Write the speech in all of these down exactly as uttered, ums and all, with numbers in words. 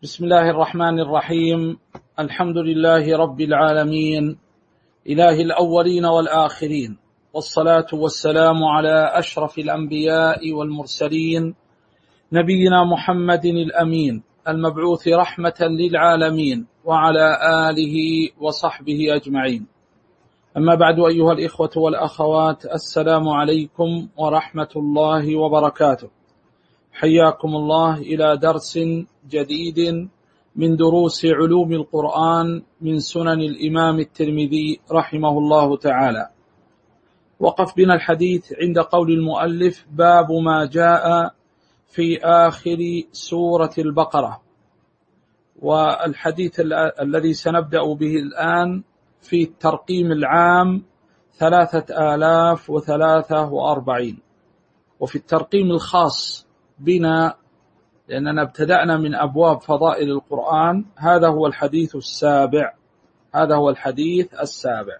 بسم الله الرحمن الرحيم. الحمد لله رب العالمين، إله الأولين والآخرين، والصلاة والسلام على أشرف الأنبياء والمرسلين، نبينا محمد الأمين المبعوث رحمة للعالمين، وعلى آله وصحبه أجمعين. أما بعد، أيها الإخوة والأخوات، السلام عليكم ورحمة الله وبركاته. حياكم الله إلى درس جديد من دروس علوم القرآن من سنن الإمام الترمذي رحمه الله تعالى. وقف بنا الحديث عند قول المؤلف: باب ما جاء في آخر سورة البقرة. والحديث الذي سنبدأ به الآن في الترقيم العام ثلاثة آلاف وثلاثة وأربعين، وفي الترقيم الخاص بنا لأننا ابتدأنا من أبواب فضائل القرآن، هذا هو الحديث السابع هذا هو الحديث السابع.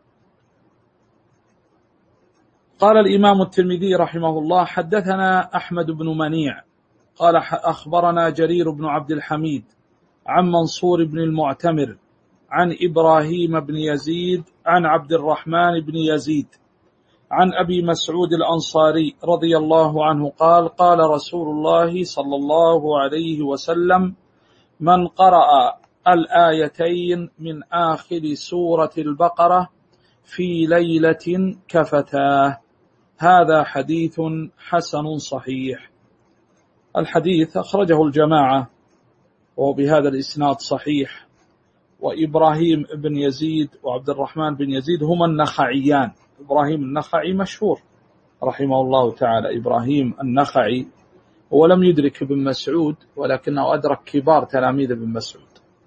قال الإمام الترمذي رحمه الله: حدثنا أحمد بن منيع قال أخبرنا جرير بن عبد الحميد عن منصور بن المعتمر عن إبراهيم بن يزيد عن عبد الرحمن بن يزيد عن أبي مسعود الأنصاري رضي الله عنه قال: قال رسول الله صلى الله عليه وسلم: من قرأ الآيتين من آخر سورة البقرة في ليلة كفتاه. هذا حديث حسن صحيح. الحديث أخرجه الجماعة وبهذا الإسناد صحيح. وإبراهيم بن يزيد وعبد الرحمن بن يزيد هما النخعيان. إبراهيم النخعي مشهور رحمه الله تعالى. إبراهيم النخعي هو لم يدرك ابن مسعود، ولكنه أدرك كبار تلاميذ ابن مسعود.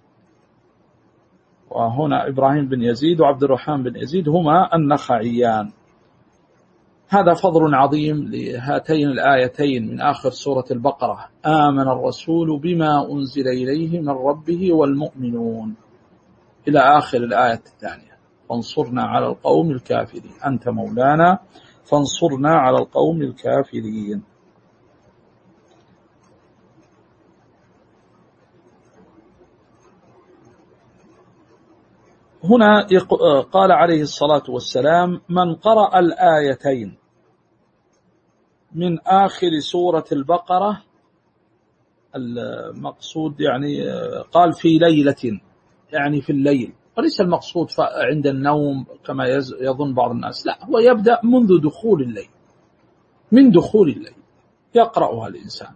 وهنا إبراهيم بن يزيد وعبد الرحمن بن يزيد هما النخعيان. هذا فضل عظيم لهاتين الآيتين من آخر سورة البقرة: آمن الرسول بما أنزل إليه من ربه والمؤمنون، إلى آخر الآية الثانية: فانصرنا على القوم الكافرين، أنت مولانا فانصرنا على القوم الكافرين. هنا قال عليه الصلاة والسلام: من قرأ الآيتين من آخر سورة البقرة، المقصود يعني قال في ليلة، يعني في الليل، وليس المقصود عند النوم كما يظن بعض الناس، لا، هو يبدأ منذ دخول الليل، من دخول الليل يقرأها الإنسان.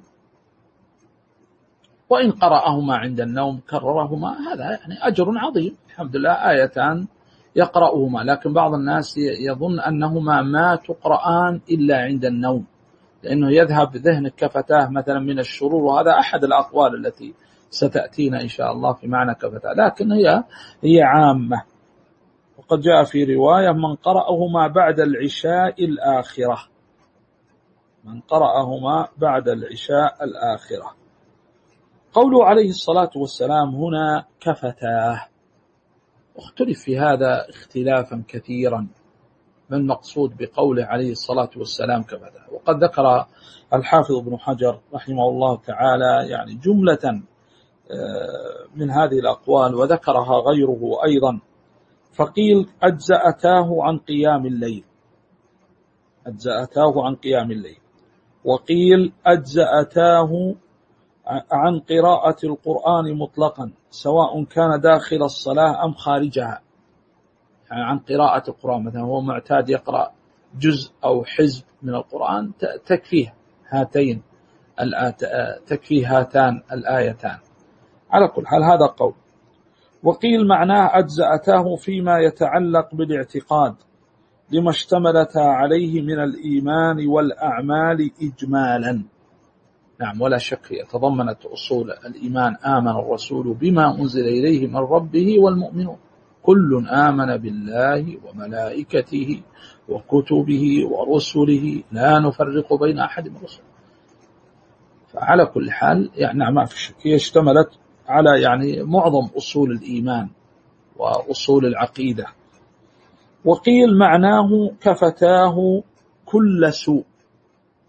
وإن قرأهما عند النوم كررهما، هذا يعني أجر عظيم، الحمد لله، آيتان يقرأهما. لكن بعض الناس يظن أنهما ما تقرآن إلا عند النوم، لأنه يذهب ذهنك كفتاه مثلا من الشرور، وهذا أحد الأقوال التي ستأتينا إن شاء الله في معنى كفتاه، لكن هي هي عامة. وقد جاء في رواية: من قرأهما بعد العشاء الآخرة، من قرأهما بعد العشاء الآخرة. قوله عليه الصلاة والسلام هنا كفتاه، واختلف في هذا اختلافا كثيرا، ما المقصود بقوله عليه الصلاة والسلام كفتاه. وقد ذكر الحافظ ابن حجر رحمه الله تعالى يعني جملة من هذه الأقوال، وذكرها غيره أيضا. فقيل: أجزأتاه عن قيام الليل، أجزأتاه عن قيام الليل. وقيل: أجزأتاه عن قراءة القرآن مطلقا، سواء كان داخل الصلاة أم خارجها، يعني عن قراءة القرآن، مثلا هو معتاد يقرأ جزء أو حزب من القرآن، تكفيه هاتين تكفيه هاتان الآيتان. على كل حال هذا قول. وقيل معناه أجزأتاه فيما يتعلق بالاعتقاد، لما اشتملت عليه من الإيمان والأعمال إجمالا. نعم، ولا شك هي تضمنت أصول الإيمان: آمن الرسول بما أنزل إليه من ربه والمؤمنون، كل آمن بالله وملائكته وكتبه ورسله لا نفرق بين أحد من رسله. فعلى كل حال يعني نعم، ما في شك هي اشتملت على يعني معظم أصول الإيمان وأصول العقيدة. وقيل معناه كفتاه كل سوء،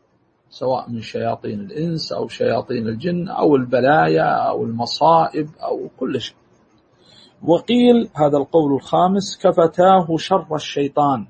سواء من شياطين الإنس أو شياطين الجن أو البلايا أو المصائب أو كل شيء. وقيل هذا القول الخامس كفتاه شر الشيطان،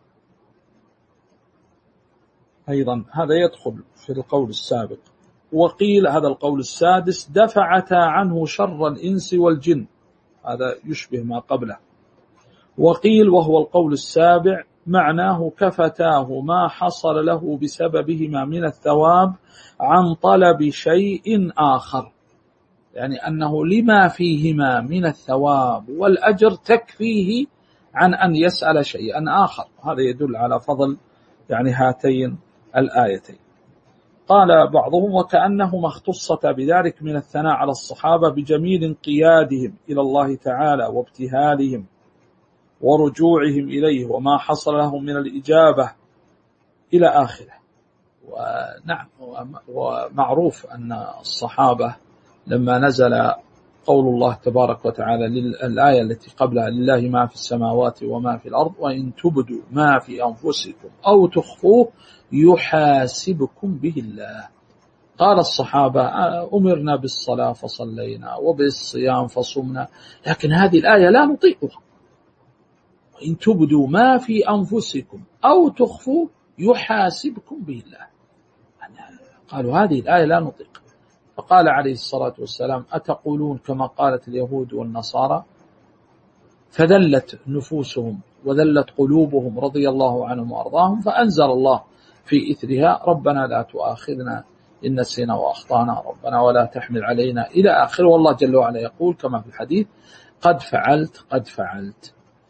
أيضا هذا يدخل في القول السابق. وقيل هذا القول السادس دفعتا عنه شر الإنس والجن، هذا يشبه ما قبله. وقيل وهو القول السابع معناه كفتاه ما حصل له بسببهما من الثواب عن طلب شيء آخر، يعني أنه لما فيهما من الثواب والأجر تكفيه عن أن يسأل شيئا آخر. هذا يدل على فضل يعني هاتين الآيتين. قال بعضهم وكأنهما اختصت بذلك من الثناء على الصحابة بجميل انقيادهم إلى الله تعالى وابتهالهم ورجوعهم إليه وما حصل لهم من الإجابة إلى آخره. ونعم، ومعروف أن الصحابة لما نزل قول الله تبارك وتعالى الآية التي قبلها لله ما في السماوات وما في الأرض وإن تبدوا ما في أنفسكم أو تخفوه يحاسبكم به الله، قال الصحابة أمرنا بالصلاة فصلينا وبالصيام فصمنا، لكن هذه الآية لا نطيقها، وإن تبدوا ما في أنفسكم أو تخفوه يحاسبكم به الله. قالوا هذه الآية لا نطيق، فقال عليه الصلاة والسلام أتقولون كما قالت اليهود والنصارى؟ فذلت نفوسهم وذلت قلوبهم رضي الله عنهم وأرضاهم، فأنزل الله في إثرها ربنا لا تؤاخذنا إن نسينا وأخطأنا ربنا ولا تحمل علينا إلى آخر. والله جل وعلا يقول كما في الحديث قد فعلت قد فعلت.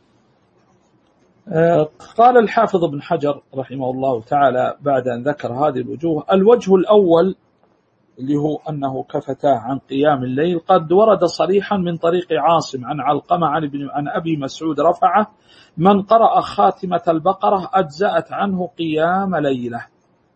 قال الحافظ ابن حجر رحمه الله تعالى بعد أن ذكر هذه الوجوه: الوجه الأول اللي هو أنه كفتاه عن قيام الليل قد ورد صريحا من طريق عاصم عن علقمة عن, عن أبي مسعود رفعه: من قرأ خاتمة البقرة أجزأت عنه قيام ليلة.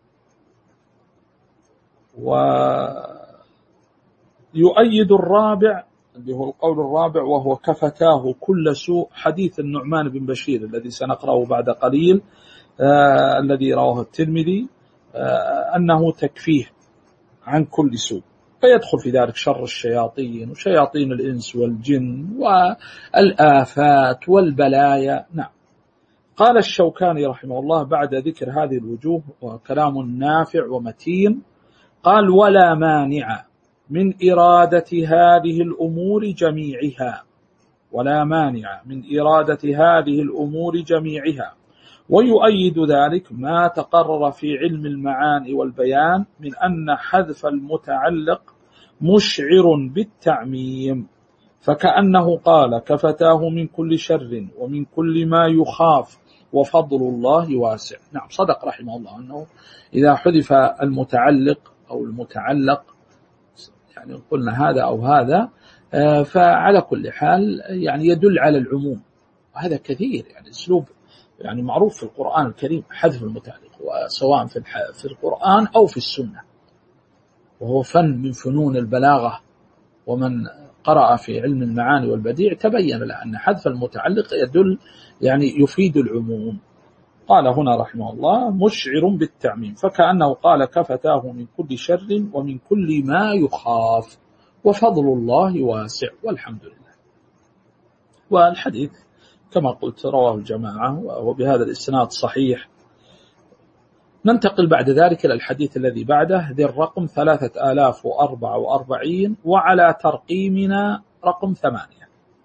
ويؤيد الرابع اللي هو القول الرابع وهو كفتاه كل سوء حديث النعمان بن بشير الذي سنقرأه بعد قليل آه الذي رواه الترمذي آه أنه تكفيه عن كل سوء، فيدخل في ذلك شر الشياطين وشياطين الإنس والجن والآفات والبلايا. نعم. قال الشوكاني رحمه الله بعد ذكر هذه الوجوه وكلام نافع ومتين، قال: ولا مانع من إرادة هذه الأمور جميعها، ولا مانع من إرادة هذه الأمور جميعها. ويؤيد ذلك ما تقرر في علم المعاني والبيان من أن حذف المتعلق مشعر بالتعميم، فكأنه قال كفتاه من كل شر ومن كل ما يخاف وفضل الله واسع. نعم، صدق رحمه الله أنه إذا حذف المتعلق أو المتعلق يعني قلنا هذا أو هذا فعلى كل حال يعني يدل على العموم، وهذا كثير يعني أسلوب يعني معروف في القرآن الكريم حذف المتعلق، وسواء في في القرآن أو في السنة، وهو فن من فنون البلاغة، ومن قرأ في علم المعاني والبديع تبين له أن حذف المتعلق يدل يعني يفيد العموم. قال هنا رحمه الله مشعر بالتعميم، فكأنه قال كفتاه من كل شر ومن كل ما يخاف وفضل الله واسع والحمد لله. والحديث كما قلت رواه الجماعة وبهذا الإسناد صحيح. ننتقل بعد ذلك إلى الحديث الذي بعده ذي الرقم ثلاثة آلاف وأربعة وأربعين، وعلى ترقيمنا رقم ثمانية.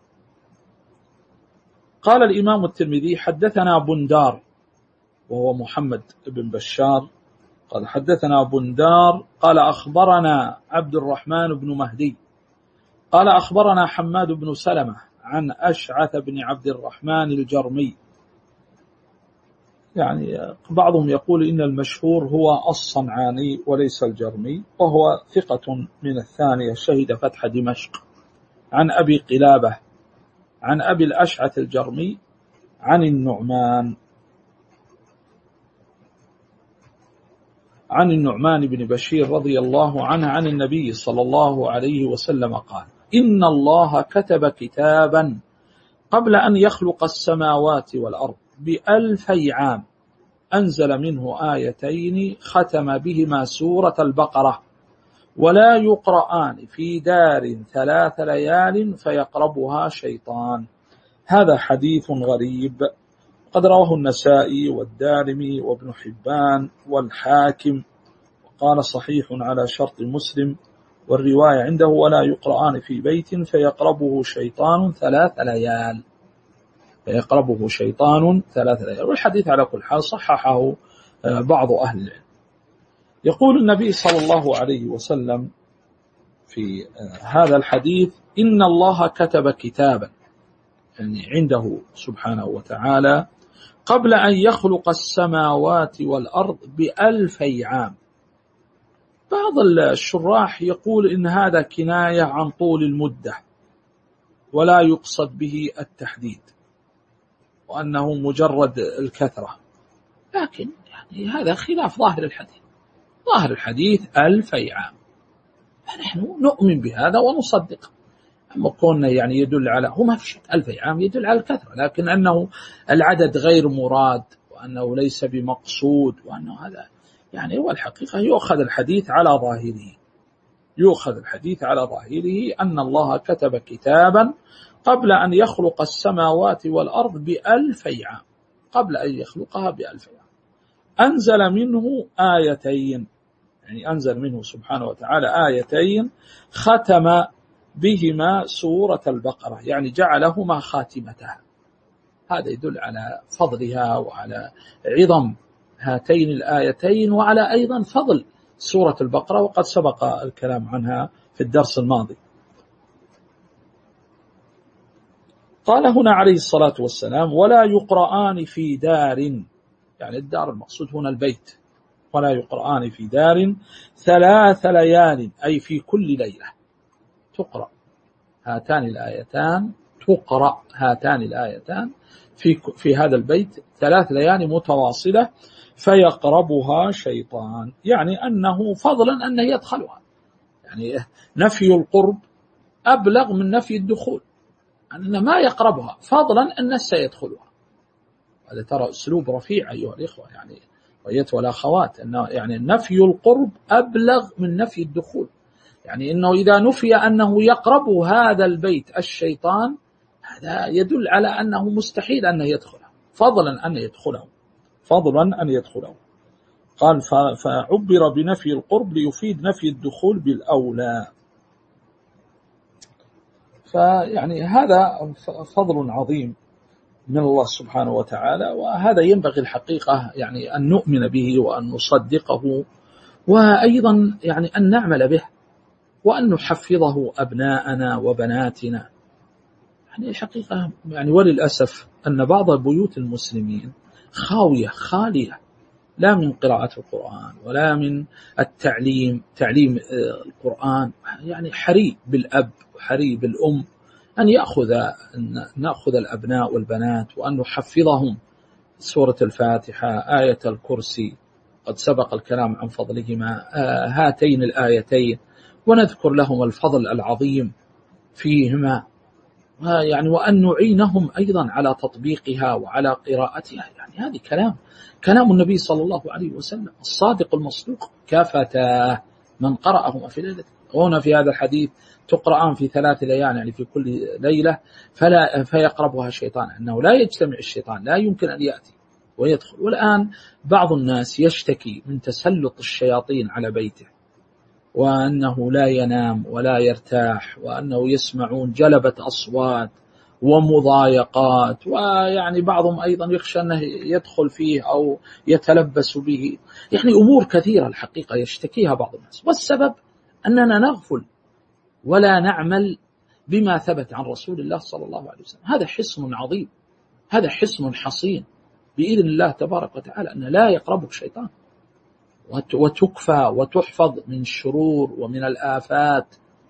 قال الإمام الترمذي حدثنا بندار وهو محمد بن بشار قال حدثنا بندار قال أخبرنا عبد الرحمن بن مهدي قال أخبرنا حماد بن سلمة عن أشعث بن عبد الرحمن الجرمي. يعني بعضهم يقول إن المشهور هو الصنعاني وليس الجرمي، وهو ثقة من الثانية شهد فتح دمشق. عن أبي قلابة عن أبي الأشعث الجرمي عن النعمان عن النعمان بن بشير رضي الله عنه عن النبي صلى الله عليه وسلم قال: إن الله كتب كتابا قبل أن يخلق السماوات والأرض بألفي عام أنزل منه آيتين ختم بهما سورة البقرة ولا يقرآن في دار ثلاث ليال فيقربها شيطان. هذا حديث غريب، قد رواه النسائي والدارمي وابن حبان والحاكم وقال صحيح على شرط مسلم، والرواية عنده ولا يقرآن في بيت فيقربه شيطان ثلاث ليال فيقربه شيطان ثلاث ليال. والحديث على كل حال صححه بعض أهل العلم. يقول النبي صلى الله عليه وسلم في هذا الحديث: إن الله كتب كتابا، يعني عنده سبحانه وتعالى، قبل أن يخلق السماوات والأرض بألفي عام. بعض الشراح يقول إن هذا كناية عن طول المدة ولا يقصد به التحديد، وأنه مجرد الكثرة، لكن يعني هذا خلاف ظاهر الحديث. ظاهر الحديث ألفي عام، فنحن نؤمن بهذا ونصدق. أما كنا يعني يدل على، هو ما في شك ألفي عام يدل على الكثرة، لكن أنه العدد غير مراد وأنه ليس بمقصود، وأنه هذا يعني هو الحقيقة يؤخذ الحديث على ظاهره يؤخذ الحديث على ظاهره أن الله كتب كتابا قبل أن يخلق السماوات والأرض بألفي عام، قبل أن يخلقها بألفي عام. أنزل منه آيتين، يعني أنزل منه سبحانه وتعالى آيتين ختم بهما سورة البقرة، يعني جعلهما خاتمتها. هذا يدل على فضلها وعلى عظم هاتين الآيتين، وعلى أيضا فضل سورة البقرة، وقد سبق الكلام عنها في الدرس الماضي. قال هنا عليه الصلاة والسلام: ولا يقرآن في دار، يعني الدار المقصود هنا البيت، ولا يقرآن في دار ثلاث ليال، أي في كل ليلة تقرأ هاتان الآيتان تقرأ هاتان الآيتان في في هذا البيت ثلاث ليال متواصلة فيقربها شيطان، يعني أنه فضلا أنه يدخلها، يعني نفي القرب أبلغ من نفي الدخول، أن ما يقربها فضلا أن سيدخلها. هذا ترى أسلوب رفيع أيها الإخوة، يعني ويت والأخوات، أنه يعني نفي القرب أبلغ من نفي الدخول، يعني إنه إذا نفي أنه يقرب هذا البيت الشيطان، هذا يدل على أنه مستحيل أن يدخله، فضلا أن يدخله فضلا أن يدخله. قال: فعبر بنفي القرب ليفيد نفي الدخول بالأولى. فيعني هذا فضل عظيم من الله سبحانه وتعالى، وهذا ينبغي الحقيقة يعني أن نؤمن به وأن نصدقه، وأيضا يعني أن نعمل به، وأن نحفظه أبناءنا وبناتنا. يعني الحقيقة يعني وللأسف أن بعض بيوت المسلمين خاوية خالية، لا من قراءة القرآن ولا من التعليم تعليم القرآن. يعني حري بالأب وحري بالأم أن يأخذ أن نأخذ الأبناء والبنات وأن نحفظهم سورة الفاتحة، آية الكرسي، قد سبق الكلام عن فضلهما، هاتين الآيتين، ونذكر لهم الفضل العظيم فيهما، يعني وأن نعينهم أيضا على تطبيقها وعلى قراءتها. يعني هذه كلام كلام النبي صلى الله عليه وسلم الصادق المصدوق: كافتا من قرأهما في ليلة. هنا في هذا الحديث تقرأان في ثلاث ليال، يعني في كل ليلة، فلا فيقربها الشيطان، أنه لا يجتمع الشيطان، لا يمكن أن يأتي ويدخل. والآن بعض الناس يشتكي من تسلط الشياطين على بيته، وأنه لا ينام ولا يرتاح، وأنه يسمعون جلبة أصوات ومضايقات، ويعني بعضهم أيضا يخشى أنه يدخل فيه أو يتلبس به. يعني أمور كثيرة الحقيقة يشتكيها بعض الناس، والسبب أننا نغفل ولا نعمل بما ثبت عن رسول الله صلى الله عليه وسلم. هذا حصن عظيم، هذا حصن حصين بإذن الله تبارك وتعالى، أن لا يقربك شيطان، وتكفى وتحفظ من الشرور ومن الآفات.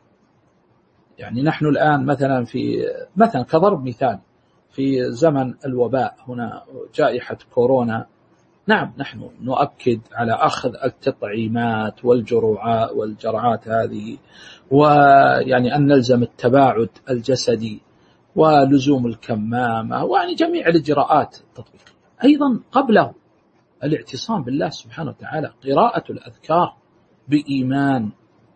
يعني نحن الآن مثلا في مثلا كضرب مثال في زمن الوباء هنا، جائحة كورونا، نعم نحن نؤكد على أخذ التطعيمات والجرعات والجرعات هذه، ويعني أن نلزم التباعد الجسدي ولزوم الكمامة، ويعني جميع الإجراءات التطبيقية. أيضا قبله الاعتصام بالله سبحانه وتعالى، قراءة الأذكار بإيمان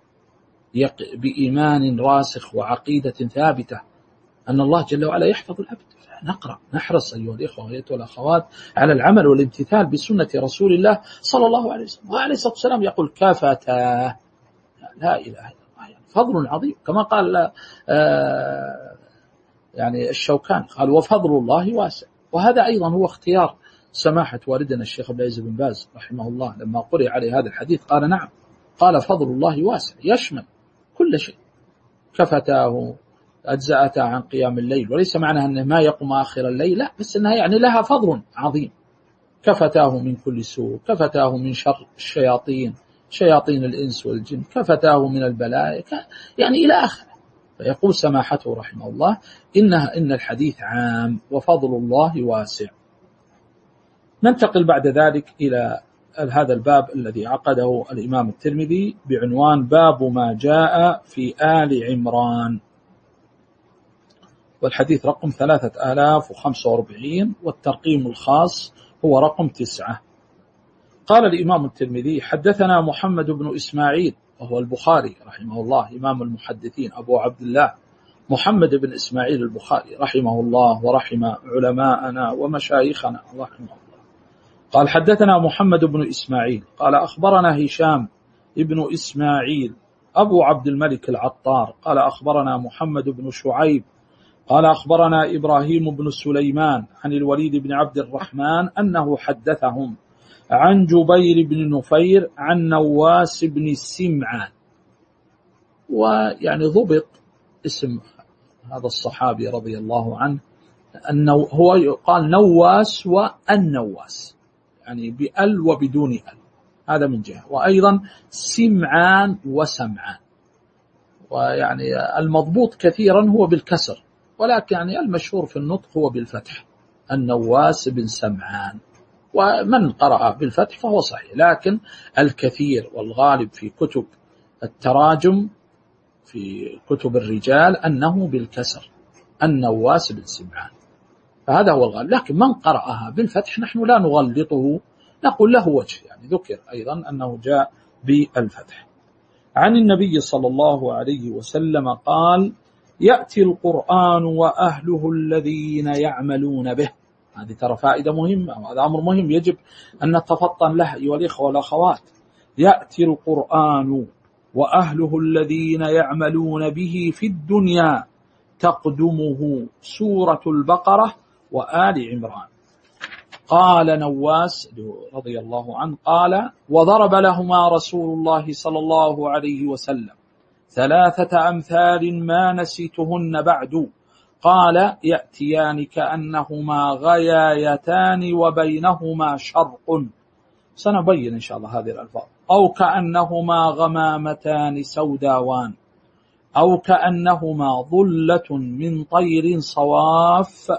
بإيمان راسخ وعقيدة ثابتة أن الله جل وعلا يحفظ العبد. نقرأ، نحرص أيها الإخوة والأخوات على العمل والامتثال بسنة رسول الله صلى الله عليه وسلم. وعليه الصلاة والسلام يقول كفتا، لا إله إلا الله، يعني فضل عظيم كما قال آه يعني الشوكاني، قال وفضل الله واسع. وهذا أيضا هو اختيار سماحة والدنا الشيخ عبد العزيز بن باز رحمه الله لما قرئ عليه هذا الحديث قال نعم، قال فضل الله واسع يشمل كل شيء. كفتاه أجزأته عن قيام الليل، وليس معنى أنه ما يقوم آخر الليل، لا، بس أنها يعني لها فضل عظيم. كفتاه من كل سوء، كفتاه من شر الشياطين، شياطين الإنس والجن، كفتاه من البلاء، يعني إلى آخره. فيقول سماحته رحمه الله إنها إن الحديث عام وفضل الله واسع. ننتقل بعد ذلك إلى هذا الباب الذي عقده الإمام الترمذي بعنوان باب ما جاء في آل عمران، والحديث رقم ثلاثة آلاف وخمسة وأربعين، والترقيم الخاص هو رقم تسعة. قال الإمام الترمذي حدثنا محمد بن إسماعيل وهو البخاري رحمه الله إمام المحدثين أبو عبد الله محمد بن إسماعيل البخاري رحمه الله ورحم علماءنا ومشايخنا رحمه الله. قال حدثنا محمد بن إسماعيل قال أخبرنا هشام ابن إسماعيل أبو عبد الملك العطار قال أخبرنا محمد بن شعيب قال أخبرنا إبراهيم بن سليمان عن الوليد بن عبد الرحمن أنه حدثهم عن جبير بن نفير عن نواس بن سمعان. ويعني ضبط اسم هذا الصحابي رضي الله عنه أنه هو يقال نواس والنواس، يعني بأل وبدون أل، هذا من جهة. وأيضا سمعان وسمعان، ويعني المضبوط كثيرا هو بالكسر، ولكن يعني المشهور في النطق هو بالفتح، النواس بن سمعان. ومن قرأ بالفتح فهو صحيح، لكن الكثير والغالب في كتب التراجم في كتب الرجال أنه بالكسر، النواس بن سمعان، فهذا هو الغالب. لكن من قرأها بالفتح نحن لا نغلطه، نقول له وجه، يعني ذكر أيضا أنه جاء بالفتح. عن النبي صلى الله عليه وسلم قال يأتي القرآن وأهله الذين يعملون به. هذه ترى فائدة مهمة، وهذا أمر مهم يجب أن نتفطن له أيها الإخوة والأخوات. يأتي القرآن وأهله الذين يعملون به في الدنيا، تقدمه سورة البقرة وآل عمران. قال نواس رضي الله عنه قال وضرب لهما رسول الله صلى الله عليه وسلم ثلاثة أمثال ما نسيتهن بعد. قال يأتيان كأنهما غيايتان وبينهما شرق، سنبين إن شاء الله هذه الألفاظ، أو كأنهما غمامتان سوداوان، أو كأنهما ظلة من طير صواف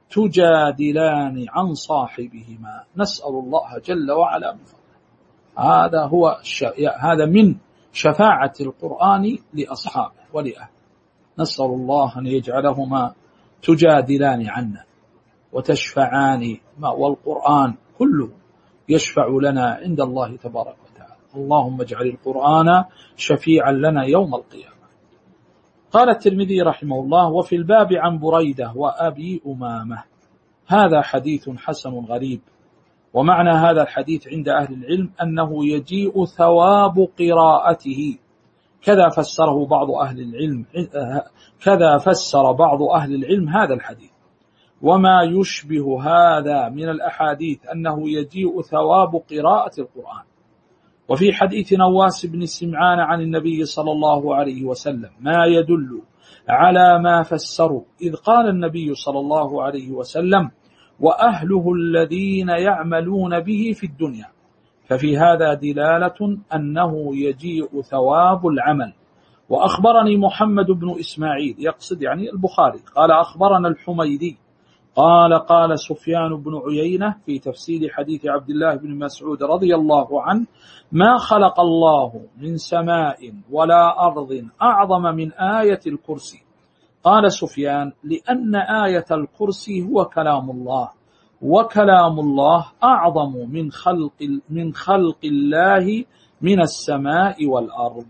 تجادلان عن صاحبهما. نسأل الله جل وعلا من فضله. هذا هو هذا من شفاعة القرآن لأصحابه ولأهله. نسأل الله أن يجعلهما تجادلان عنا وتشفعان، والقرآن كله يشفع لنا عند الله تبارك وتعالى. اللهم اجعل القرآن شفيعا لنا يوم القيامة. قال الترمذي رحمه الله وفي الباب عن بريدة وأبي أمامة. هذا حديث حسن غريب. ومعنى هذا الحديث عند أهل العلم أنه يجيء ثواب قراءته، كذا فسره بعض أهل العلم كذا فسر بعض أهل العلم هذا الحديث. وما يشبه هذا من الأحاديث أنه يجيء ثواب قراءة القرآن. وفي حديث نواس بن سمعان عن النبي صلى الله عليه وسلم ما يدل على ما فسروا، إذ قال النبي صلى الله عليه وسلم وأهله الذين يعملون به في الدنيا، ففي هذا دلالة أنه يجيء ثواب العمل. وأخبرني محمد بن إسماعيل، يقصد يعني البخاري، قال أخبرنا الحميدي قال قال سفيان بن عيينة في تفسير حديث عبد الله بن مسعود رضي الله عنه ما خلق الله من سماء ولا أرض أعظم من آية الكرسي. قال سفيان لأن آية الكرسي هو كلام الله، وكلام الله أعظم من خلق من خلق الله من السماء والأرض.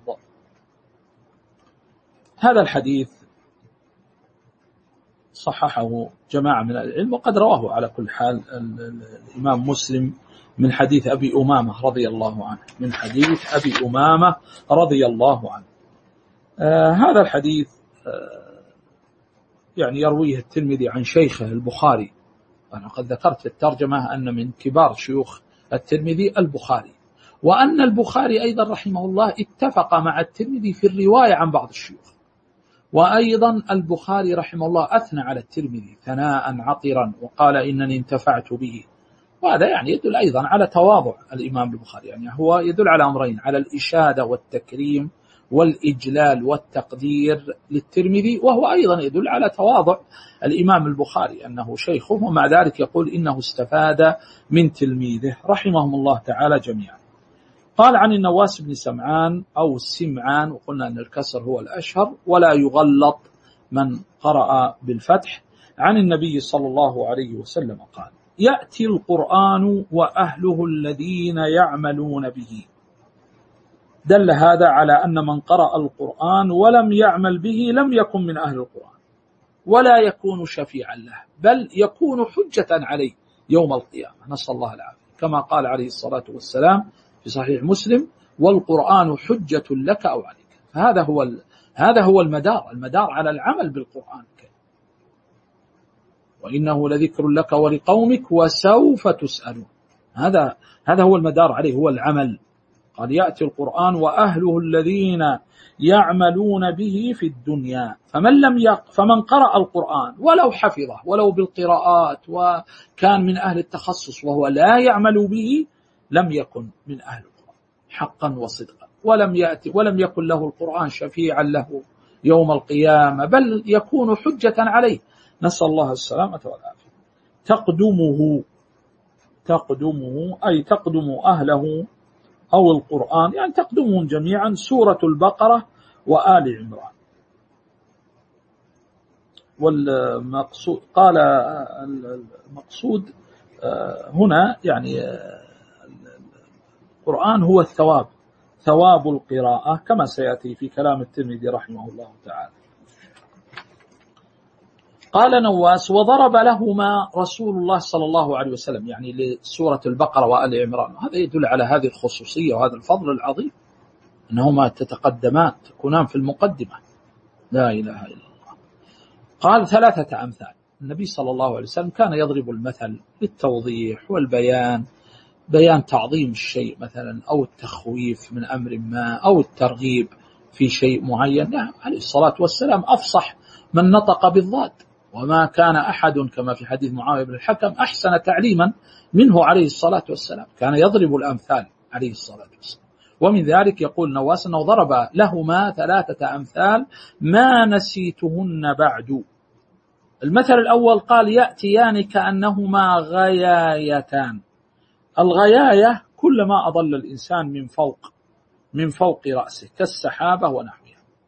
هذا الحديث صححه جماعة من العلم، وقد رواه على كل حال الإمام مسلم من حديث أبي أمامة رضي الله عنه من حديث أبي أمامة رضي الله عنه. آه هذا الحديث آه يعني يرويه الترمذي عن شيخه البخاري. أنا قد ذكرت في الترجمة أن من كبار شيوخ الترمذي البخاري، وأن البخاري أيضا رحمه الله اتفق مع الترمذي في الرواية عن بعض الشيوخ. وأيضا البخاري رحمه الله أثنى على الترمذي ثناء عطرا وقال إنني انتفعت به. وهذا يعني يدل أيضا على تواضع الإمام البخاري، يعني هو يدل على أمرين: على الإشادة والتكريم والإجلال والتقدير للترمذي، وهو أيضا يدل على تواضع الإمام البخاري أنه شيخه، ومع ذلك يقول إنه استفاد من تلميذه رحمهم الله تعالى جميعا. قال عن النواس بن سمعان أو سمعان، وقلنا أن الكسر هو الأشهر ولا يغلط من قرأ بالفتح، عن النبي صلى الله عليه وسلم قال: يأتي القرآن وأهله الذين يعملون به. دل هذا على أن من قرأ القرآن ولم يعمل به لم يكن من أهل القرآن ولا يكون شفيعا له، بل يكون حجة عليه يوم القيامة، نسأل الله العافية، كما قال عليه الصلاة والسلام في صحيح مسلم: والقرآن حجة لك أو عليك. فهذا هو هذا هو المدار المدار على العمل بالقرآن الكريم. وإنه لذكر لك ولقومك وسوف تسألون. هذا هذا هو المدار عليه، هو العمل. قال: يأتي القرآن وأهله الذين يعملون به في الدنيا. فمن لم يق فمن قرأ القرآن ولو حفظه ولو بالقراءات وكان من أهل التخصص وهو لا يعمل به لم يكن من أهل القرآن حقا وصدقا، ولم يأتي ولم يكن له القرآن شفيعا له يوم القيامة، بل يكون حجة عليه، نسأل الله السلامة والعافية. تقدمه تقدمه أي تقدم أهله أو القرآن، يعني تقدمهم جميعا سورة البقرة وآل عمران. والمقصود قال المقصود هنا يعني القرآن هو الثواب، ثواب القراءة، كما سيأتي في كلام الترمذي رحمه الله تعالى. قال نواس: وضرب لهما رسول الله صلى الله عليه وسلم، يعني لسورة البقرة وآل عمران. هذا يدل على هذه الخصوصية وهذا الفضل العظيم، أنهما تتقدمان تكونان في المقدمة. لا إله إلا الله. قال: ثلاثة أمثال. النبي صلى الله عليه وسلم كان يضرب المثل للتوضيح والبيان، بيان تعظيم الشيء مثلا، أو التخويف من أمر ما، أو الترغيب في شيء معين. نعم، عليه الصلاة والسلام أفصح من نطق بالضاد، وما كان أحد كما في حديث معاوية بن الحكم أحسن تعليما منه عليه الصلاة والسلام. كان يضرب الأمثال عليه الصلاة والسلام. ومن ذلك يقول نواس أنه ضرب لهما ثلاثة أمثال ما نسيتهن بعد. المثل الأول قال: يأتيان كأنهما غيايتان. الغياية كل ما أضل الإنسان من فوق من فوق رأسه كالسحابة ونحوها،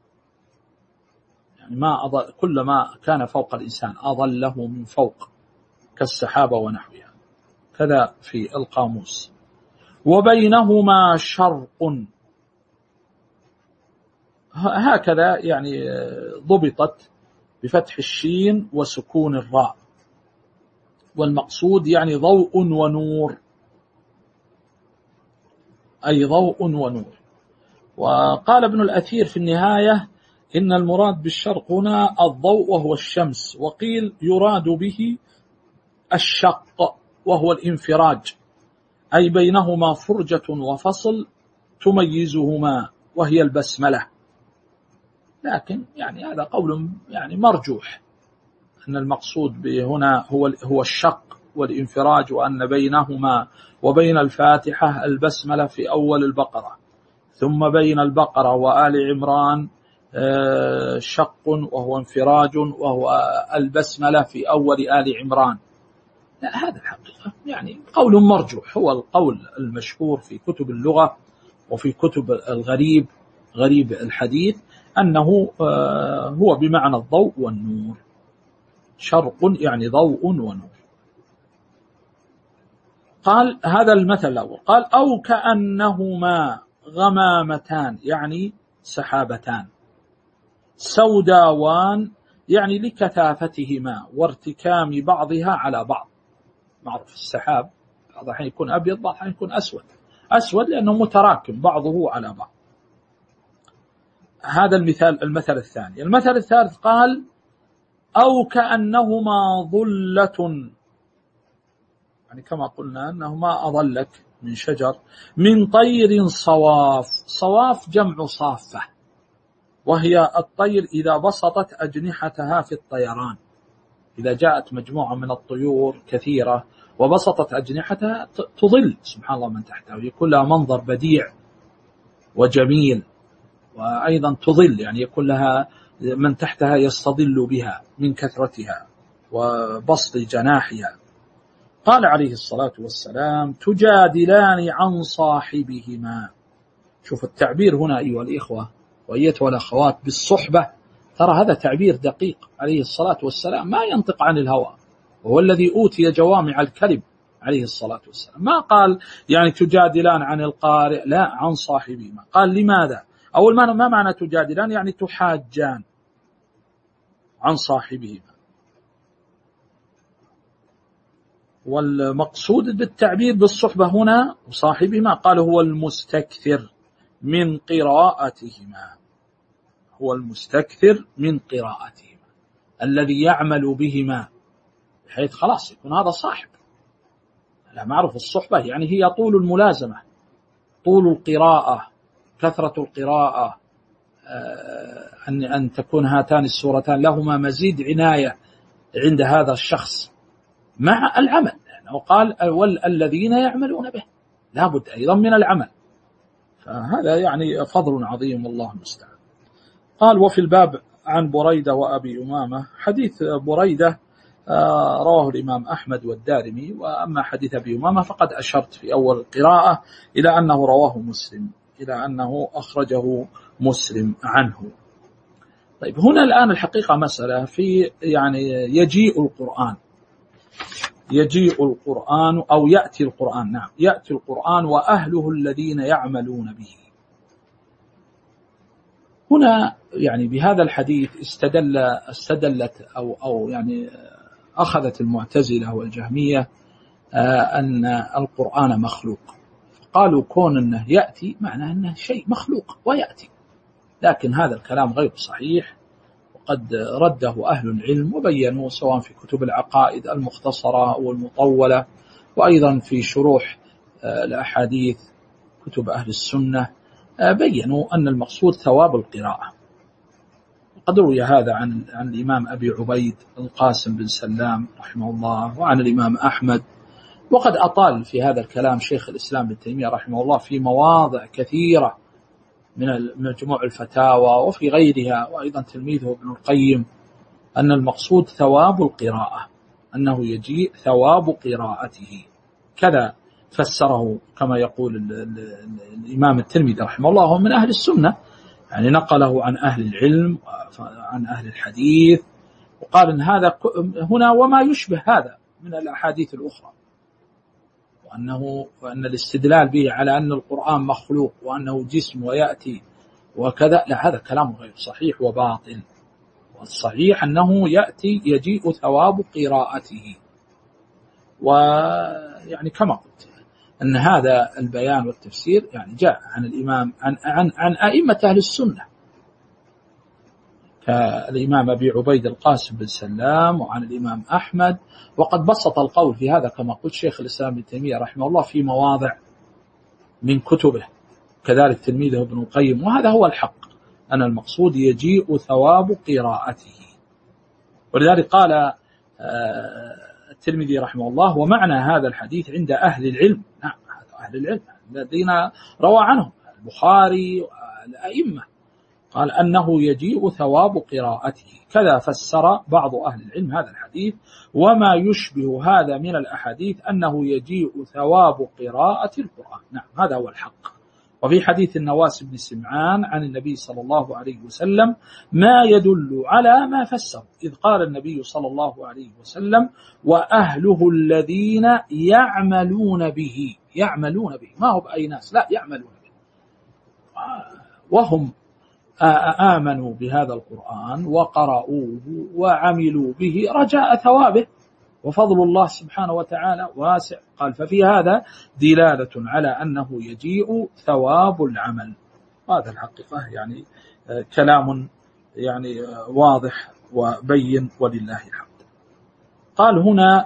يعني ما أضل كل ما كان فوق الإنسان أضله من فوق كالسحابة ونحوها، كذا في القاموس. وبينهما شرق، هكذا يعني ضبطت بفتح الشين وسكون الراء. والمقصود يعني ضوء ونور، أي ضوء ونور. وقال ابن الأثير في النهاية: إن المراد بالشرق هنا الضوء وهو الشمس، وقيل يراد به الشق وهو الانفراج، أي بينهما فرجة وفصل تميزهما وهي البسملة. لكن يعني هذا قول يعني مرجوح، أن المقصود هنا هو هو الشق والانفراج، وأن بينهما وبين الفاتحة البسملة في أول البقرة، ثم بين البقرة وآل عمران شق وهو انفراج وهو البسملة في أول آل عمران. لا، هذا الحقيقة يعني قول مرجوح، هو القول المشهور في كتب اللغة وفي كتب الغريب غريب الحديث، أنه هو بمعنى الضوء والنور. شرق يعني ضوء ونور. قال هذا المثل الأول، قال أو كأنهما غمامتان يعني سحابتان سوداوان يعني لكثافتهما وارتكام بعضها على بعض. معروف السحاب بعض الحين يكون أبيض بعض الحين يكون أسود، أسود لأنه متراكم بعضه على بعض. هذا المثال المثل الثاني. المثل الثالث قال أو كأنهما ظلة، يعني كما قلنا أنه ما أظلك من شجر من طير صواف. صواف جمع صافة، وهي الطير إذا بسطت أجنحتها في الطيران، إذا جاءت مجموعة من الطيور كثيرة وبسطت أجنحتها تظل سبحان الله من تحتها، ويكون لها منظر بديع وجميل، وأيضا تظل يعني يكون لها من تحتها يستظل بها من كثرتها وبسط جناحها. قال عليه الصلاة والسلام تجادلان عن صاحبهما. شوف التعبير هنا أيها الإخوة وأيتها الأخوات بالصحبة، ترى هذا تعبير دقيق عليه الصلاة والسلام، ما ينطق عن الهوى، وهو الذي أوتي جوامع الكلم عليه الصلاة والسلام. ما قال يعني تجادلان عن القارئ، لا، عن صاحبهما. قال لماذا؟ أول ما ما معنى تجادلان؟ يعني تحاجان عن صاحبهما. والمقصود بالتعبير بالصحبة هنا وصاحبهما قال هو المستكثر من قراءتهما، هو المستكثر من قراءتهما الذي يعمل بهما، بحيث خلاص يكون هذا صاحب. لا، معروف الصحبة يعني هي طول الملازمة، طول القراءة، كثرة القراءة، أن أن تكون هاتان السورتان لهما مزيد عناية عند هذا الشخص مع العمل، لأنه قال والذين يعملون به، لا بد أيضا من العمل. فهذا يعني فضل عظيم والله المستعان. قال وفي الباب عن بريدة وأبي أمامة. حديث بريدة رواه الإمام أحمد والدارمي، وأما حديث أبي أمامة فقد أشرت في أول القراءة إلى أنه رواه مسلم، إلى أنه أخرجه مسلم عنه. طيب هنا الآن الحقيقة مسألة في يعني يجيء القرآن، يجيء القرآن أو يأتي القرآن، نعم يأتي القرآن وأهله الذين يعملون به. هنا يعني بهذا الحديث استدل استدلت أو أو يعني أخذت المعتزلة والجهمية أن القرآن مخلوق، قالوا كون أنه يأتي معناه أنه شيء مخلوق ويأتي، لكن هذا الكلام غير صحيح، وقد رده أهل العلم وبينوا سواء في كتب العقائد المختصرة والمطولة، وأيضا في شروح الأحاديث كتب أهل السنة بينوا أن المقصود ثواب القراءة. وقد روي هذا عن عن الإمام أبي عبيد القاسم بن سلام رحمه الله، وعن الإمام أحمد، وقد أطال في هذا الكلام شيخ الإسلام ابن تيمية رحمه الله في مواضع كثيرة من مجموع الفتاوى وفي غيرها، وأيضا تلميذه ابن القيم، أن المقصود ثواب القراءة، أنه يجيء ثواب قراءته. كذا فسره كما يقول الإمام الترمذي رحمه الله، هو من أهل السنة، يعني نقله عن أهل العلم عن أهل الحديث، وقال إن هذا هنا وما يشبه هذا من الأحاديث الأخرى، وأنه وأن الاستدلال به على أن القرآن مخلوق وأنه جسم ويأتي وكذا، لا، هذا كلام غير صحيح وباطل. والصحيح أنه يأتي يجيء ثواب قراءته. ويعني كما قلت أن هذا البيان والتفسير يعني جاء عن الإمام عن عن عن أئمة أهل السنة كالإمام أبي عبيد القاسم بن سلام، وعن الإمام أحمد، وقد بسط القول في هذا كما قلت شيخ الإسلام ابن تيمية رحمه الله في مواضع من كتبه، كذلك تلميذه ابن القيم. وهذا هو الحق، أن المقصود يجيء ثواب قراءته. ولذلك قال الترمذي رحمه الله ومعنى هذا الحديث عند أهل العلم، نعم أهل العلم الذين روى عنهم البخاري والأئمة، قال أنه يجيء ثواب قراءته. كذا فسر بعض أهل العلم هذا الحديث وما يشبه هذا من الأحاديث أنه يجيء ثواب قراءة القرآن. نعم هذا هو الحق، وفي حديث النواس بن سمعان عن النبي صلى الله عليه وسلم ما يدل على ما فسر، إذ قال النبي صلى الله عليه وسلم وأهله الذين يعملون به، يعملون به ما هو بأي ناس، لا يعملون به، وهم آمنوا بهذا القرآن وقرأوه وعملوا به رجاء ثوابه، وفضل الله سبحانه وتعالى واسع. قال ففي هذا دلالة على أنه يجيء ثواب العمل. هذا الحقيقة يعني كلام يعني واضح وبين ولله الحمد. قال هنا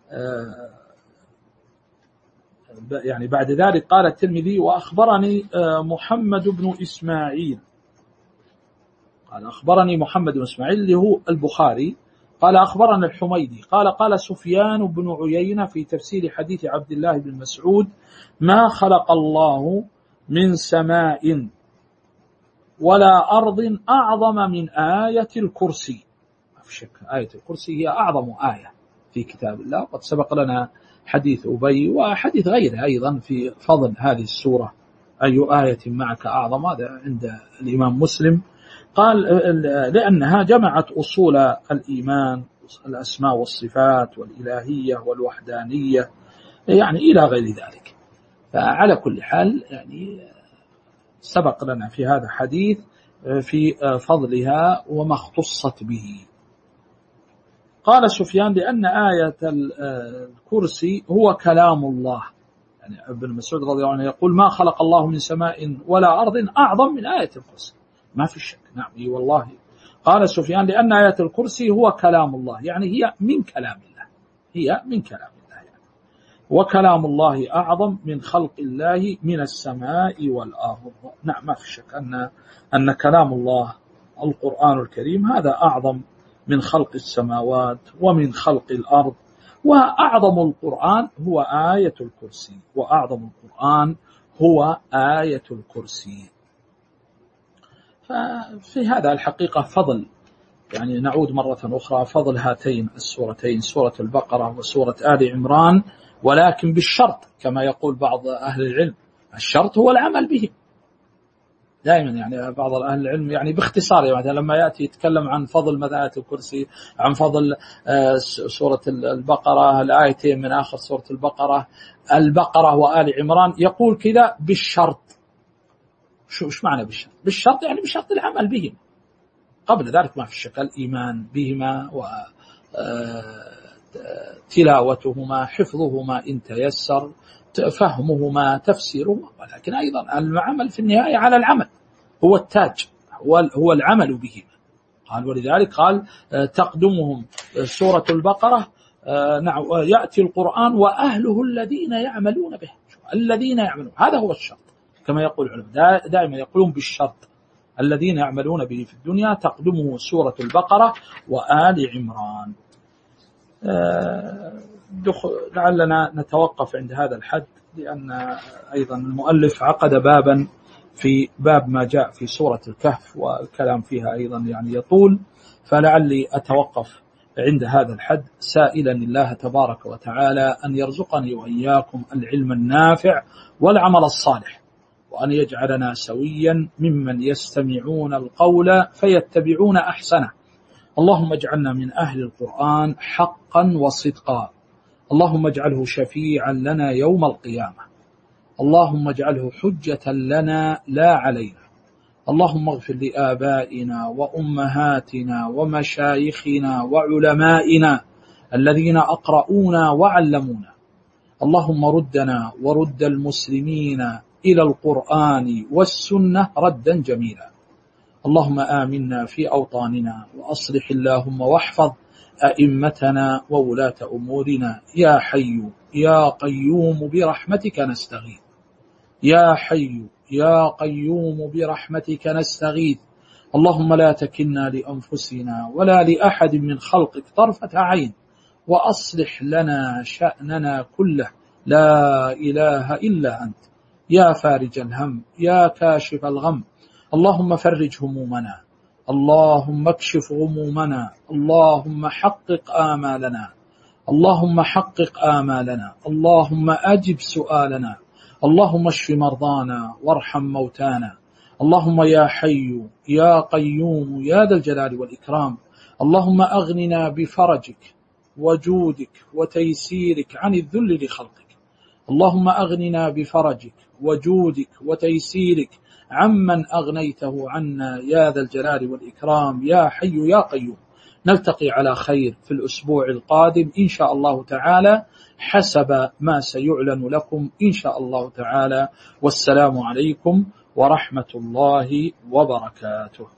يعني بعد ذلك قال الترمذي وأخبرني محمد بن إسماعيل، قال أخبرني محمد بن إسماعيل اللي هو البخاري، قال أخبرنا الحميدي قال قال سفيان بن عيينة في تفسير حديث عبد الله بن مسعود ما خلق الله من سماء ولا أرض أعظم من آية الكرسي. ما في شك آية الكرسي هي أعظم آية في كتاب الله، قد سبق لنا حديث أبي وحديث غيره أيضا في فضل هذه السورة، أي آية معك أعظم، هذا عند الإمام مسلم. قال لأنها جمعت أصول الإيمان، الأسماء والصفات والإلهية والوحدانية يعني إلى غير ذلك. فعلى كل حال يعني سبق لنا في هذا حديث في فضلها وما اختصت به. قال سفيان لأن آية الكرسي هو كلام الله، يعني ابن مسعود رضي الله عنه يقول ما خلق الله من سماء ولا أرض أعظم من آية الكرسي، ما في شك. نعم إيه والله. قال سفيان لأن آية الكرسي هو كلام الله، يعني هي من كلام الله، هي من كلام الله يعني. وكلام الله أعظم من خلق الله من السماء والأرض. نعم ما في شك أن أن كلام الله القرآن الكريم هذا أعظم من خلق السماوات ومن خلق الأرض. وأعظم القرآن هو آية الكرسي، وأعظم القرآن هو آية الكرسي. ففي هذا الحقيقة فضل، يعني نعود مرة أخرى فضل هاتين السورتين، سورة البقرة وسورة آل عمران، ولكن بالشرط كما يقول بعض أهل العلم، الشرط هو العمل به دائما. يعني بعض أهل العلم يعني باختصار يعني لما يأتي يتكلم عن فضل مثلا الكرسي، عن فضل سورة البقرة، الآيتين من آخر سورة البقرة، البقرة وآل عمران، يقول كذا بالشرط. شو إيش معنى بالشرط؟ بالشرط يعني بشرط العمل بهم، قبل ذلك ما في شك الإيمان بهما وتلاوتهما، حفظهما إن تيسر، فهمهما، تفسيرهما، ولكن أيضا العمل في النهاية على العمل هو التاج، هو العمل بهما. قال ولذلك قال تقدمهم سورة البقرة نعم يأتي القرآن وأهله الذين يعملون به، الذين يعملون هذا هو الشرط كما يقول العلماء، دائما يقولون بالشرط الذين يعملون به في الدنيا، تقدمه سورة البقرة وآل عمران. لعلنا نتوقف عند هذا الحد، لأن أيضا المؤلف عقد بابا في باب ما جاء في سورة الكهف، والكلام فيها أيضا يعني يطول، فلعلي أتوقف عند هذا الحد سائلا الله تبارك وتعالى أن يرزقني وإياكم العلم النافع والعمل الصالح، وأن يجعلنا سويا ممن يستمعون القول فيتبعون أحسنه. اللهم اجعلنا من أهل القرآن حقا وصدقا، اللهم اجعله شفيعا لنا يوم القيامة، اللهم اجعله حجة لنا لا علينا. اللهم اغفر لآبائنا وأمهاتنا ومشايخنا وعلمائنا الذين أقرؤونا وعلمونا. اللهم ردنا ورد المسلمين إلى القرآن والسنة ردا جميلا. اللهم آمنا في أوطاننا، وأصلح اللهم واحفظ أئمتنا وولاة أمورنا. يا حي يا قيوم برحمتك نستغيث، يا حي يا قيوم برحمتك نستغيث. اللهم لا تكلنا لأنفسنا ولا لأحد من خلقك طرفة عين، وأصلح لنا شأننا كله، لا إله إلا أنت، يا فارج الهم يا كاشف الغم. اللهم فرج همومنا، اللهم اكشف غمومنا، اللهم حقق آمالنا، اللهم حقق آمالنا، اللهم أجب سؤالنا، اللهم اشف مرضانا وارحم موتانا. اللهم يا حي يا قيوم يا ذا الجلال والإكرام، اللهم أغننا بفرجك وجودك وتيسيرك عن الذل لخلقك. اللهم أغننا بفرجك وجودك وتيسيرك عمن أغنيته عنا يا ذا الجلال والإكرام يا حي يا قيوم. نلتقي على خير في الأسبوع القادم إن شاء الله تعالى حسب ما سيعلن لكم إن شاء الله تعالى. والسلام عليكم ورحمة الله وبركاته.